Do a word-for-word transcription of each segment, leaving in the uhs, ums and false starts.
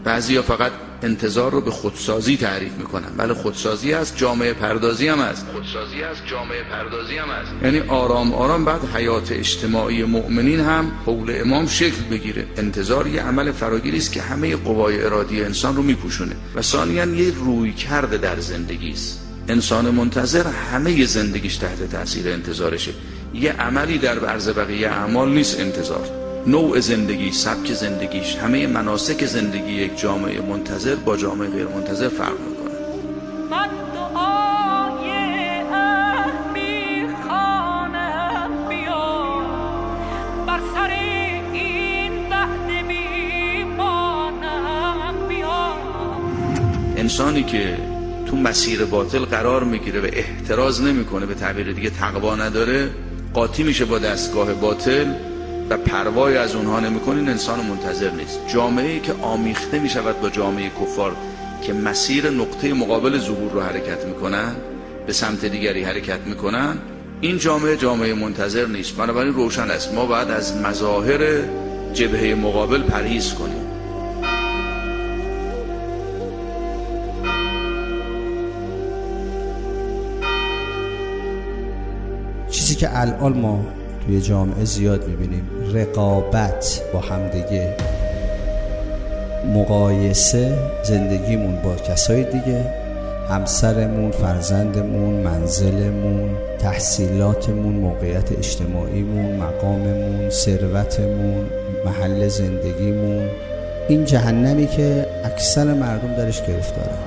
بعضیا فقط انتظار رو به خودسازی تعریف میکنن. بله خودسازی هست، جامعه پردازی هم هست. خودسازی هست، جامعه پردازی هم هست. یعنی آرام آرام بعد حیات اجتماعی مؤمنین هم حول امام شکل بگیره. انتظار یه عمل فراگیری است که همه قوای ارادی انسان رو میپوشونه و ثانیاً یه روی کرده در زندگی است. انسان منتظر همه زندگیش تحت تاثیر انتظارشه. یه عملی در عرض بقیه اعمال نیست انتظار. نوع زندگی، سبک زندگیش، همه مناسک زندگی یک جامعه منتظر با جامعه غیر منتظر فرق میکنه. من دعای میخوانم بیا بر سر این وعده میمانم بیا. انسانی که تو مسیر باطل قرار میگیره و احتراز نمیکنه، به تعبیر دیگه تقوا نداره، قاطی میشه با دستگاه باطل و پروای از اونها نمیکنه، این انسان منتظر نیست. جامعه‌ای که آمیخته میشود با جامعه کفار که مسیر نقطه مقابل ظهور رو حرکت میکنن، به سمت دیگری حرکت میکنن، این جامعه جامعه منتظر نیست. بنابراین روشن است ما باید از مظاهر جبهه مقابل پرهیز کنیم. چیزی که الان ما توی جامعه زیاد میبینیم، رقابت با همدیگه، مقایسه زندگیمون با کسای دیگه، همسرمون، فرزندمون، منزلمون، تحصیلاتمون، موقعیت اجتماعیمون، مقاممون، ثروتمون، محل زندگیمون، این جهنمی که اکثر مردم درش گرفتارن.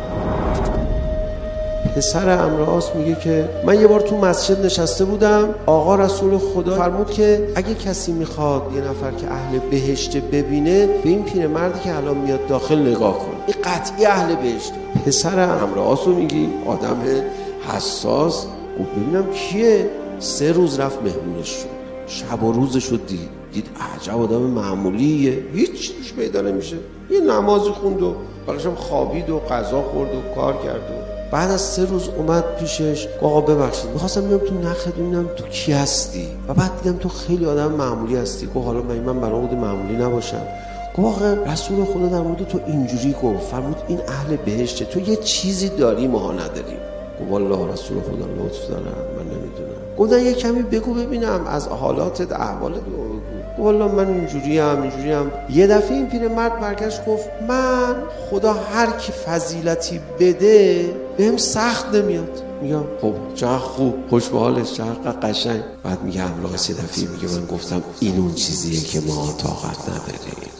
پسر عمرو میگه که من یه بار تو مسجد نشسته بودم، آقا رسول خدا فرمود که اگه کسی میخواد یه نفر که اهل بهشت ببینه، به این پیرمردی که الان میاد داخل نگاه کنه، این قطعی اهل بهشت. پسر عمرو میگی آدم حساس، گفت ببینم کیه؟ سه روز رفت مهمونش شد، شب و روزش رو دید، دید عجب آدم معمولیه، هیچ چیزش پیدا نمیشه، یه نمازی خوند و بعدشم خوابید و غذا خورد و کار کرد و بعد از سه روز اومد پیشش، آقا ببخشید می‌خواستم ببینم تو نخت ببینم تو کی هستی و بعد دیدم تو خیلی آدم معمولی هستی. گفت حالا من من برام بود معمولی نباشم. گفت آقا رسول خدا در مورد تو اینجوری گفت، فرمود این اهل بهشته، تو یه چیزی داری ما نداریم. گفت والله رسول خدا لطف دارم من نمیدونم. گفت یه کمی بگو ببینم از حالاتت، احوالت. گفت والله من اینجوری ام اینجوری ام. یه دفعه این پیرمرد برگشت گفت من خدا هر کی فضیلتی بده بهم سخت نمیاد. میگم خب چقدر خوب، خوش به حالش، چقدر قشنگ. بعد میگه املاق سه دفعه میگه من گفتم این اون چیزیه که ما طاقت نداریم.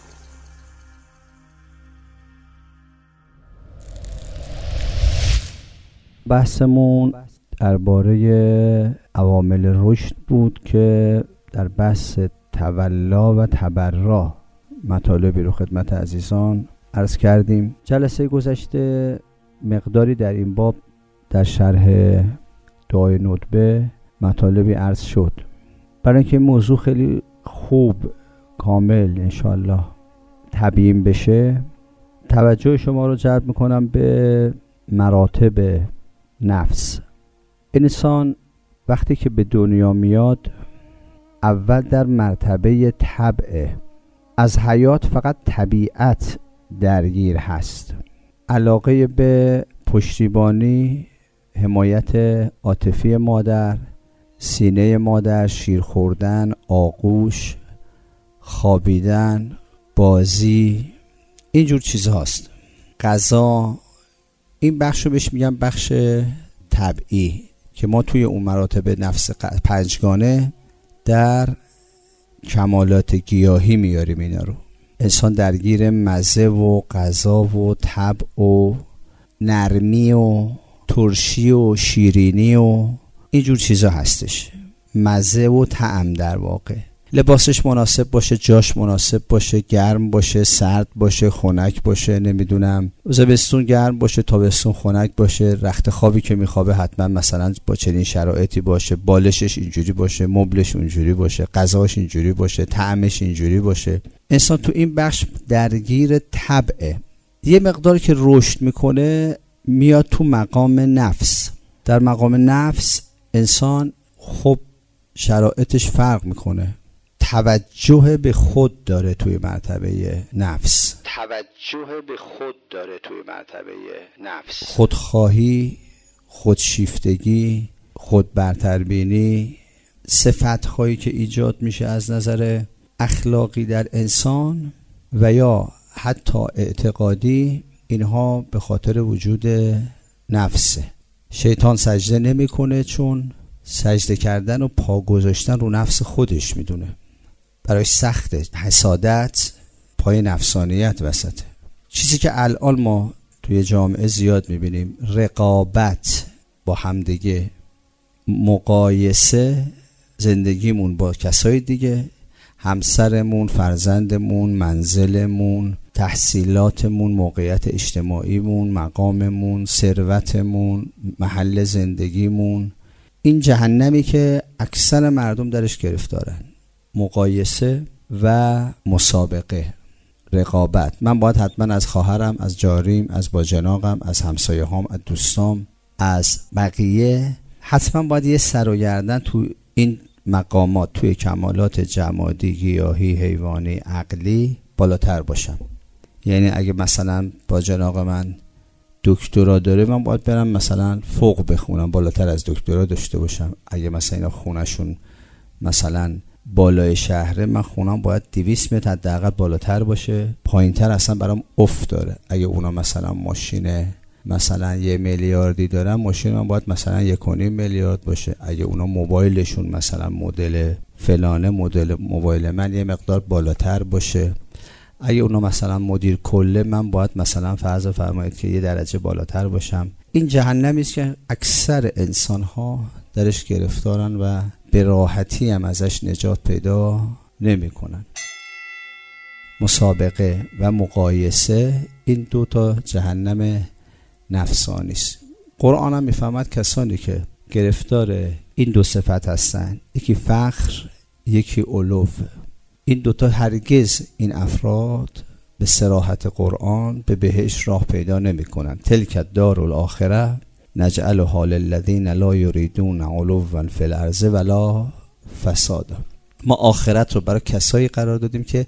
بحثمون درباره عوامل رشد بود که در بحث تولا و تبرا مطالبی رو خدمت عزیزان عرض کردیم. جلسه گذشته مقداری در این باب در شرح دعای ندبه مطالبی عرض شد. برای اینکه موضوع خیلی خوب کامل انشاءالله تبیین بشه، توجه شما رو جلب میکنم به مراتب نفس. انسان وقتی که به دنیا میاد اول در مرتبه طبع، از حیات فقط طبیعت درگیر هست. علاقه به پشتیبانی، حمایت عاطفی مادر، سینه مادر، شیر خوردن، آغوش، خوابیدن، بازی، اینجور چیز هاست. غذا، این بخش رو بهش میگم بخش طبعی که ما توی اون مراتب نفس پنجگانه در کمالات گیاهی میاریم. اینا رو انسان درگیر مزه و غذا و طبع و نرمی و ترشی و شیرینی و اینجور چیزا هستش. مزه و طعم در واقع. لباسش مناسب باشه، جاش مناسب باشه، گرم باشه، سرد باشه، خنک باشه، نمیدونم زمستون گرم باشه، تابستون خنک باشه، رخت خوابی که میخوابه حتما مثلا با چنین شرایطی باشه، بالشش اینجوری باشه، مبلش اونجوری باشه، غذاش اینجوری باشه، طعمش اینجوری باشه. انسان تو این بخش درگیر طبعه. یه مقدار که رشد میکنه میاد تو مقام نفس. در مقام نفس انسان خب شرایطش فرق میکنه، توجه به خود داره توی مرتبه نفس، توجه به خود داره توی مرتبه نفس، خودخواهی، خودشیفتگی، خود برتربینی، صفت‌هایی که ایجاد میشه از نظر اخلاقی در انسان و یا حتی اعتقادی، اینها به خاطر وجود نفسه. شیطان سجده نمیکنه چون سجده کردن و پا گذاشتن رو نفس خودش میدونه، برای سخته. حسادت پای نفسانیت وسطه. چیزی که الان ما توی جامعه زیاد میبینیم، رقابت با همدیگه، مقایسه زندگیمون با کسای دیگه، همسرمون، فرزندمون، منزلمون، تحصیلاتمون، موقعیت اجتماعیمون، مقاممون، ثروتمون، محل زندگیمون. این جهنمی که اکثر مردم درش گرفتارن، مقایسه و مسابقه، رقابت. من باید حتما از خواهرم، از جاریم، از باجناقم، از همسایه هام، از دوستام، از بقیه حتما باید یه سر و گردن تو این مقامات، توی کمالات جمادی، گیاهی، حیوانی، عقلی بالاتر باشم. یعنی اگه مثلا باجناق من دکترا داره، من باید برم مثلا فوق بخونم، بالاتر از دکترا داشته باشم. اگه مثلا اینا خونشون مثلا بالای شهره، من خونم باید دویست متر حداقل بالاتر باشه، پایینتر اصلا برام افت داره. اگه اونا مثلا ماشین مثلا یه میلیاردی دارن، ماشین من باید مثلا یک و نیم میلیارد باشه. اگه اونا موبایلشون مثلا مدل فلانه، مدل موبایل من یه مقدار بالاتر باشه. اگه اونا مثلا مدیر کله، من باید مثلا فرض فرمایید که یه درجه بالاتر باشم. این جهنمی است که اکثر انسان ها درش گرفتارن و به راحتی هم ازش نجات پیدا نمی کنن. مسابقه و مقایسه، این دو تا جهنم نفسانی است. قرآن هم میفهمد کسانی که گرفتار این دو صفت هستن، یکی فخر، یکی علو، این دوتا هرگز این افراد به صراحت قرآن به بهشت راه پیدا نمی کنن. تلک الدار الاخره نجعلها للذین لا یریدون علوا فی الارض ولا فسادا. ما آخرت رو برای کسایی قرار دادیم که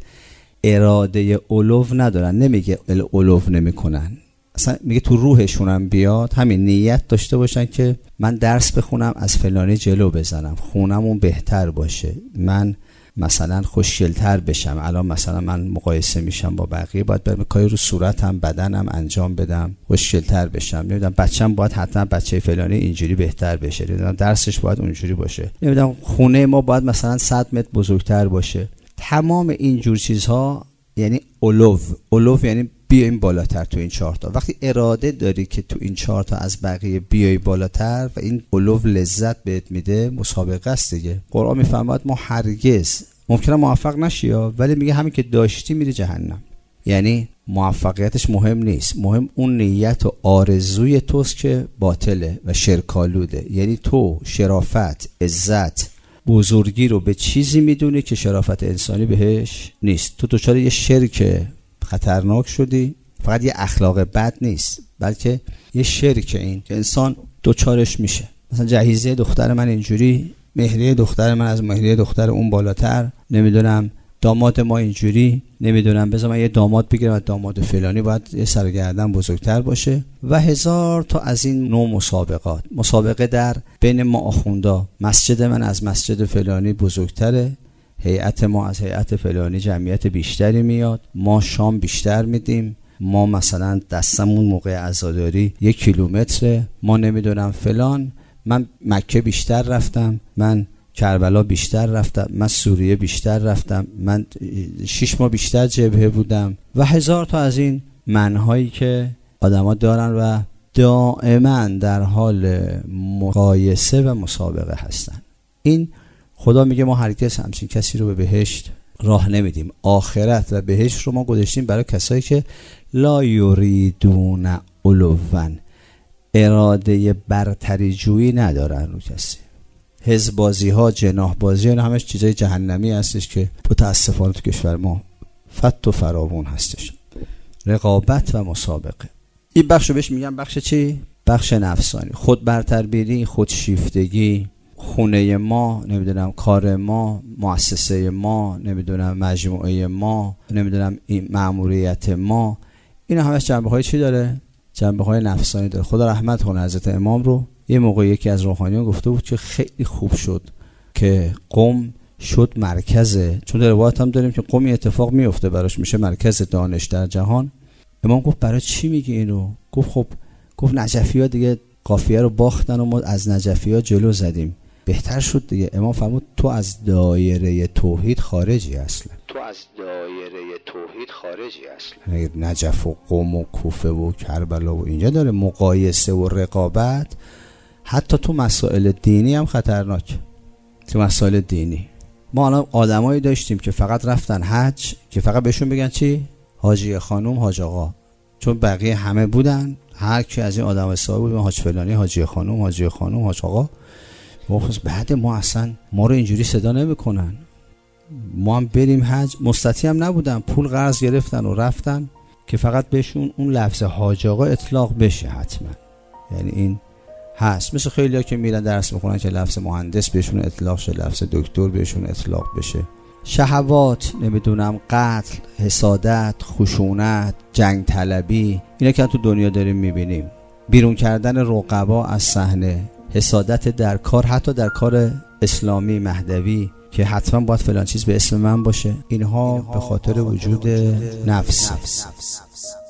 اراده علو ندارن. نمیگه علو نمی کنن، اصلا میگه تو روحشون هم بیاد، همین نیت داشته باشن که من درس بخونم، از فلانی جلو بزنم، خونمون بهتر باشه، من مثلا خوشگل‌تر بشم. الان مثلا من مقایسه میشم با بقیه، باید برم کاری رو صورتم، بدنم انجام بدم، خوشگل‌تر بشم. نمیدونم بچه‌م باید حتما بچه فلانی اینجوری بهتر بشه، نمیدونم درسش باید اونجوری باشه، نمیدونم خونه ما باید مثلا صد متر بزرگتر باشه. تمام این جور چیزها یعنی علو. علو یعنی بیایم بالاتر تو این چهار تا. وقتی اراده داری که تو این چهار تا از بقیه بیای بالاتر و این علو لذت بهت میده، مسابقه است دیگه. قرآن میفهمد ما هرگز ممکنه موفق نشی، ولی میگه همین که داشتی میری جهنم. یعنی موفقیتش مهم نیست، مهم اون نیت و آرزوی توست که باطله و شرکالوده. یعنی تو شرافت، عزت، بزرگی رو به چیزی میدونی که شرافت انسانی بهش نیست. تو دچار یه شرک خطرناک شدی. فقط یه اخلاق بد نیست، بلکه یه شرک این که انسان دوچارش میشه. مثلا جهیزیه دختر من اینجوری، مهریه دختر من از مهریه دختر اون بالاتر، نمیدونم داماد ما اینجوری، نمیدونم بذار من یه داماد بگیرم از داماد فلانی باید یه سرگردن بزرگتر باشه و هزار تا از این نوع مسابقات. مسابقه در بین ما آخوندا، مسجد من از مسجد فلانی بزرگتره، هیئت ما از هیئت فلانی جمعیت بیشتری میاد، ما شام بیشتر میدیم، ما مثلا دستمون موقع عزاداری یک کیلومتره، ما نمیدونم فلان، من مکه بیشتر رفتم، من کربلا بیشتر رفتم، من سوریه بیشتر رفتم، من شش ماه بیشتر جبهه بودم و هزار تا از این منهایی که آدما دارن و دائما در حال مقایسه و مسابقه هستن. این خدا میگه ما هرگز همچین کسی رو به بهشت راه نمیدیم. آخرت و بهشت رو ما گذاشتیم برای کسایی که لا یریدون علوا، اراده برتری جویی ندارن رو کسی. حزب بازی ها، جناح بازی ها، همش چیزای جهنمی هستش که متاسفانه تو کشور ما فت و فراوون هستش. رقابت و مسابقه، این بخشو بهش میگم بخش چی؟ بخش نفسانی. خود برتربینی، خود شیفتگی، خونه ما، نمیدونم کار ما، مؤسسه ما، نمیدونم مجموعه ما، نمیدونم این مأموریت ما، اینا همش جنبه های چی داره؟ جنبه های نفسانی داره. خدا رحمت کنه حضرت امام رو. یه موقع یکی از روحانیان گفته بود که خیلی خوب شد که قم شد مرکزه، چون در روایت هم داریم که قمی اتفاق میفته براش میشه مرکز دانش در جهان. امام گفت برای چی میگی اینو؟ گفت خب گفت نجفی ها دیگه قافیه رو باختن و ما از نجفی ها جلو زدیم، بهتر شد دیگه. امام فرمود تو از دایره توحید خارجی اصلا، تو از دایره توحید خارجی اصلا. نجف و قم و کوفه و کربلا و اینجا داره مقایسه و رقابت. حتی تو مسائل دینی هم خطرناک. تو مسائل دینی ما الان آدمایی داشتیم که فقط رفتن حج که فقط بهشون بگن چی؟ حاجی خانم، حاج آقا، چون بقیه همه بودن، هر کی از این آدم حسابی بود حاج فلانی، حاجی خانم، حاجی خانم، حاج آقا. بعد ما اصلا ما رو اینجوری صدا نمیکنن. ما هم بریم حج، مستطیع هم نبودن، پول قرض گرفتن و رفتن که فقط بهشون اون لفظ حاج آقا اطلاق بشه حتما. یعنی این هست. مثل خیلی ها که میرن درس میخونن که لفظ مهندس بهشون اطلاق شه، لفظ دکتر بهشون اطلاق بشه. شهوات، نمیدونم قتل، حسادت، خشونت، جنگ طلبی، اینا که تو دنیا داریم میبینیم. بیرون کردن رقبا از صحنه، حسادت در کار، حتی در کار اسلامی مهدوی که حتما باید فلان چیز به اسم من باشه. اینها به خاطر وجود نفس.